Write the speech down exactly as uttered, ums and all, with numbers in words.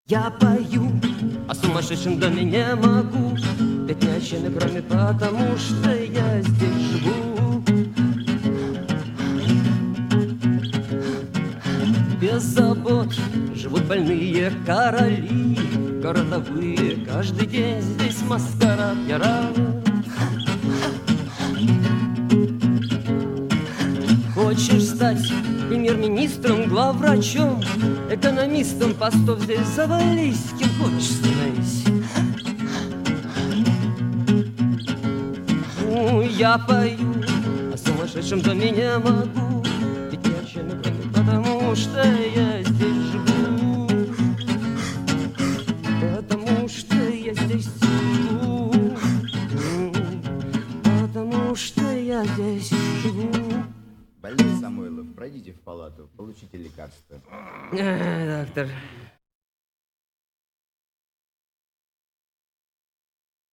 Я пою о сумасшедшем доме, не могу петь ни о чем, кроме потому, что я здесь живу. Без забот живут больные короли городовые. Каждый день здесь маскарад, я рад. Хочешь стать премьер-министром, главврачом, экономистом, постов здесь завались, кем хочешь становись. Ну, я пою о сумасшедшем доме, не могу ведь ни о чем, кроме потому, что я здесь живу. Потому что я здесь живу. Потому что я здесь живу. Больной Самойлов, пройдите в палату, получите лекарство. Доктор,